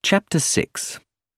Chapter 6.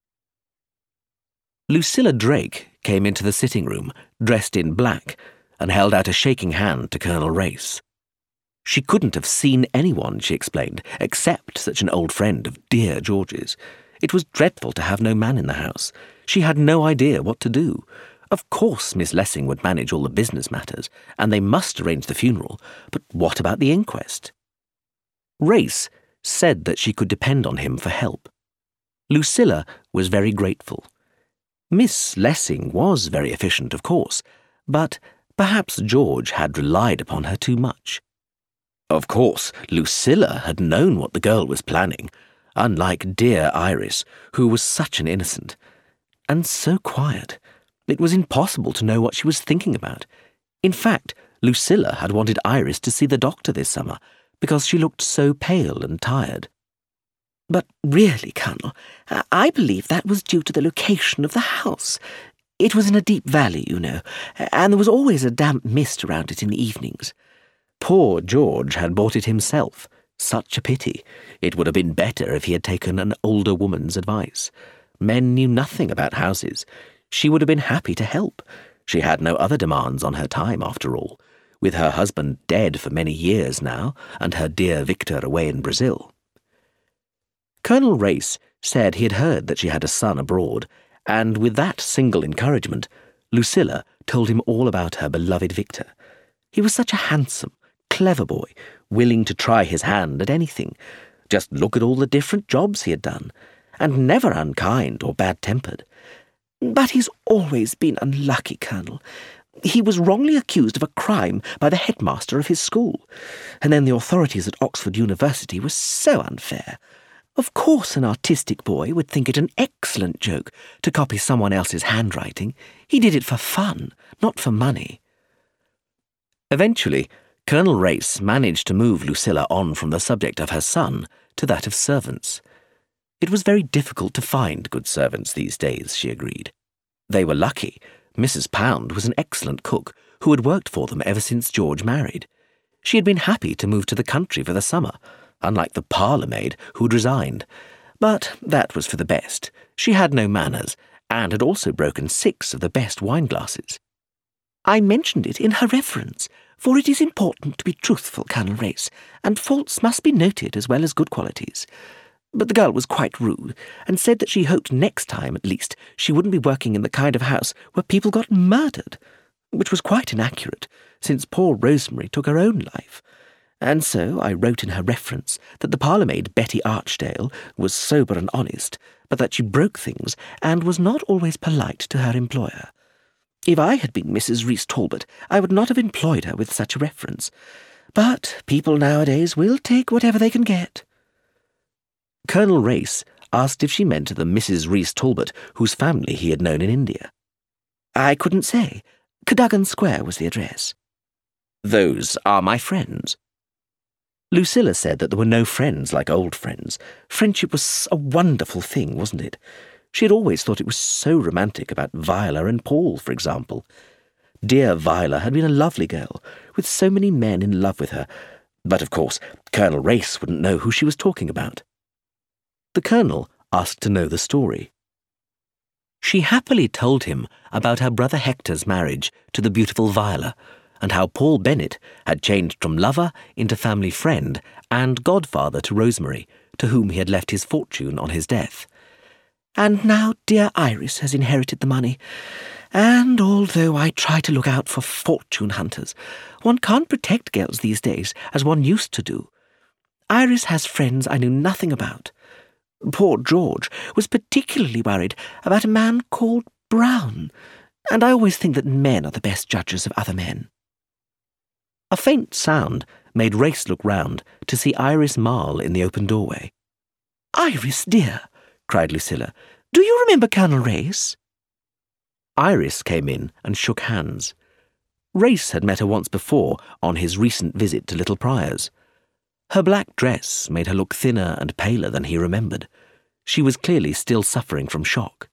Lucilla Drake came into the sitting room, dressed in black, and held out a shaking hand to Colonel Race. She couldn't have seen anyone, she explained, except such an old friend of dear George's. It was dreadful to have no man in the house. She had no idea what to do. Of course Miss Lessing would manage all the business matters, and they must arrange the funeral, but what about the inquest? Race said that she could depend on him for help. Lucilla was very grateful. Miss Lessing was very efficient, of course, but perhaps George had relied upon her too much. Of course, Lucilla had known what the girl was planning, unlike dear Iris, who was such an innocent. And so quiet. It was impossible to know what she was thinking about. In fact, Lucilla had wanted Iris to see the doctor this summer, because she looked so pale and tired. But really, Colonel, I believe that was due to the location of the house. It was in a deep valley, you know, and there was always a damp mist around it in the evenings. Poor George had bought it himself. Such a pity. It would have been better if he had taken an older woman's advice. Men knew nothing about houses. She would have been happy to help. She had no other demands on her time, after all, with her husband dead for many years now, and her dear Victor away in Brazil. Colonel Race said he had heard that she had a son abroad, and with that single encouragement, Lucilla told him all about her beloved Victor. He was such a handsome, clever boy, willing to try his hand at anything. Just look at all the different jobs he had done, and never unkind or bad-tempered. But he's always been unlucky, Colonel. He was wrongly accused of a crime by the headmaster of his school, and then the authorities at Oxford University were so unfair. Of course an artistic boy would think it an excellent joke to copy someone else's handwriting. He did it for fun, not for money. Eventually, Colonel Race managed to move Lucilla on from the subject of her son to that of servants. It was very difficult to find good servants these days, she agreed. They were lucky. Mrs. Pound was an excellent cook who had worked for them ever since George married. She had been happy to move to the country for the summer, unlike the parlour-maid who'd resigned. But that was for the best. She had no manners, and had also broken 6 of the best wine-glasses. I mentioned it in her reference, for it is important to be truthful, Colonel Race, and faults must be noted as well as good qualities. But the girl was quite rude, and said that she hoped next time, at least, she wouldn't be working in the kind of house where people got murdered, which was quite inaccurate, since poor Rosemary took her own life. And so I wrote in her reference that the parlour-maid Betty Archdale was sober and honest, but that she broke things and was not always polite to her employer. If I had been Mrs. Rees Talbot, I would not have employed her with such a reference. But people nowadays will take whatever they can get. Colonel Race asked if she meant the Mrs. Rees Talbot whose family he had known in India. I couldn't say. Cadogan Square was the address. Those are my friends. Lucilla said that there were no friends like old friends. Friendship was a wonderful thing, wasn't it? She had always thought it was so romantic about Viola and Paul, for example. Dear Viola had been a lovely girl, with so many men in love with her, but of course Colonel Race wouldn't know who she was talking about. The Colonel asked to know the story. She happily told him about her brother Hector's marriage to the beautiful Viola, and how Paul Bennett had changed from lover into family friend and godfather to Rosemary, to whom he had left his fortune on his death. And now dear Iris has inherited the money, and although I try to look out for fortune hunters, one can't protect girls these days as one used to do. Iris has friends I knew nothing about. Poor George was particularly worried about a man called Brown, and I always think that men are the best judges of other men. A faint sound made Race look round to see Iris Marle in the open doorway. "Iris, dear," cried Lucilla, "do you remember Colonel Race?" Iris came in and shook hands. Race had met her once before on his recent visit to Little Priors. Her black dress made her look thinner and paler than he remembered. She was clearly still suffering from shock.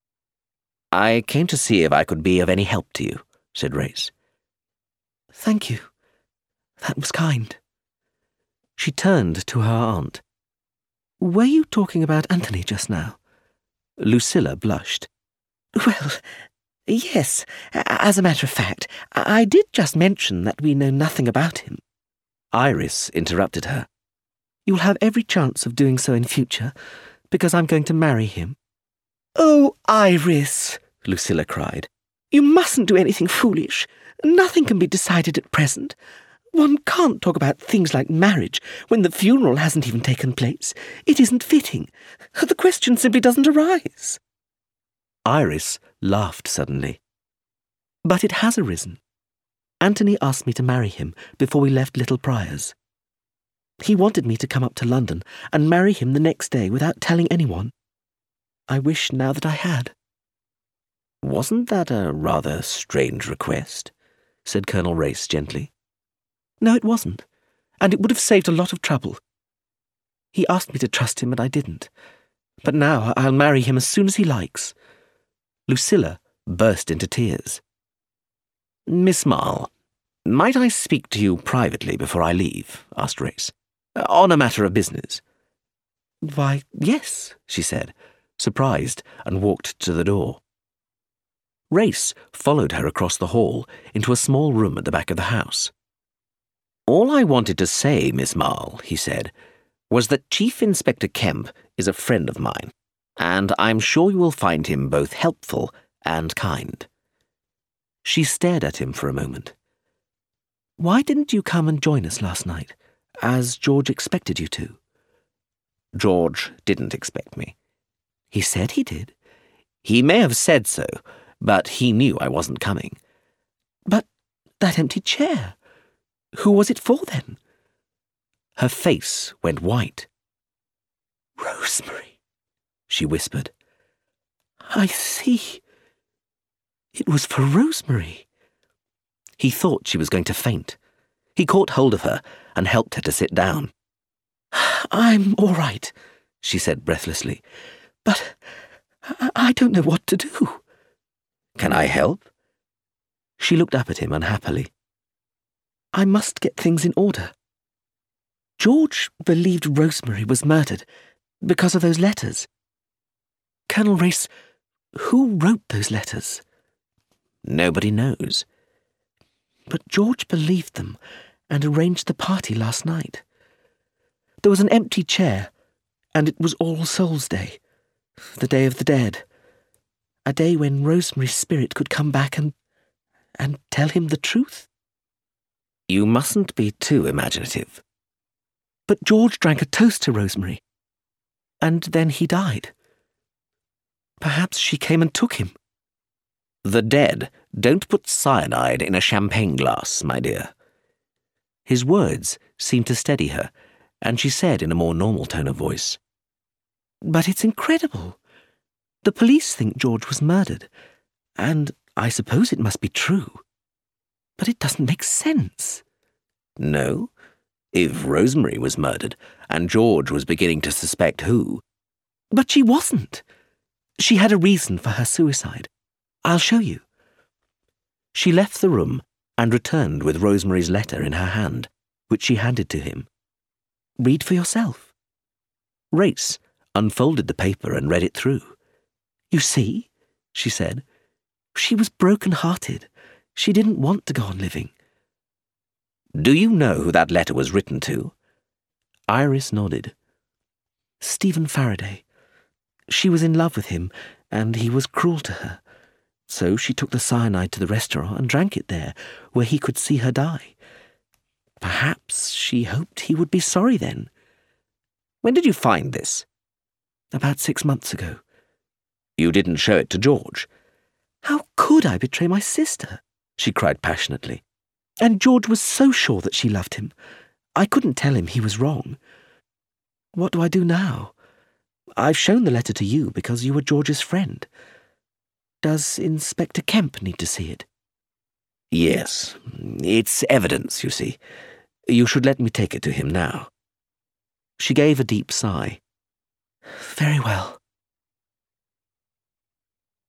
"I came to see if I could be of any help to you," said Race. "Thank you. That was kind." She turned to her aunt. Were you talking about Anthony just now? Lucilla blushed. Well, yes. As a matter of fact, I did just mention that we know nothing about him. Iris interrupted her. You'll have every chance of doing so in future, because I'm going to marry him. Oh, Iris, Lucilla cried. You mustn't do anything foolish. Nothing can be decided at present. One can't talk about things like marriage when the funeral hasn't even taken place. It isn't fitting. The question simply doesn't arise. Iris laughed suddenly. But it has arisen. Anthony asked me to marry him before we left Little Priors. He wanted me to come up to London and marry him the next day without telling anyone. I wish now that I had. Wasn't that a rather strange request? Said Colonel Race gently. No, it wasn't, and it would have saved a lot of trouble. He asked me to trust him, and I didn't. But now I'll marry him as soon as he likes. Lucilla burst into tears. Miss Marle, might I speak to you privately before I leave? Asked Race. On a matter of business. Why, yes, she said, surprised, and walked to the door. Race followed her across the hall into a small room at the back of the house. All I wanted to say, Miss Marle, he said, was that Chief Inspector Kemp is a friend of mine, and I'm sure you will find him both helpful and kind. She stared at him for a moment. Why didn't you come and join us last night, as George expected you to? George didn't expect me. He said he did. He may have said so, but he knew I wasn't coming. But that empty chair, who was it for then? Her face went white. Rosemary, she whispered. I see. It was for Rosemary. He thought she was going to faint. He caught hold of her and helped her to sit down. I'm all right, she said breathlessly, but I don't know what to do. Can I help? She looked up at him unhappily. I must get things in order. George believed Rosemary was murdered because of those letters. Colonel Race, who wrote those letters? Nobody knows. But George believed them and arranged the party last night. There was an empty chair, and it was All Souls' Day, the Day of the Dead, a day when Rosemary's spirit could come back and tell him the truth. You mustn't be too imaginative. But George drank a toast to Rosemary, and then he died. Perhaps she came and took him. The dead don't put cyanide in a champagne glass, my dear. His words seemed to steady her, and she said in a more normal tone of voice, But it's incredible. The police think George was murdered, and I suppose it must be true. But it doesn't make sense. No? If Rosemary was murdered, and George was beginning to suspect who... But she wasn't. She had a reason for her suicide. I'll show you. She left the room and returned with Rosemary's letter in her hand, which she handed to him. Read for yourself. Race unfolded the paper and read it through. You see, she said, she was broken-hearted. She didn't want to go on living. Do you know who that letter was written to? Iris nodded. Stephen Faraday. She was in love with him, and he was cruel to her. So she took the cyanide to the restaurant and drank it there, where he could see her die. Perhaps she hoped he would be sorry then. When did you find this? About 6 months ago. You didn't show it to George? How could I betray my sister? She cried passionately. And George was so sure that she loved him. I couldn't tell him he was wrong. What do I do now? I've shown the letter to you because you were George's friend. Does Inspector Kemp need to see it? Yes. It's evidence, you see. You should let me take it to him now. She gave a deep sigh. Very well.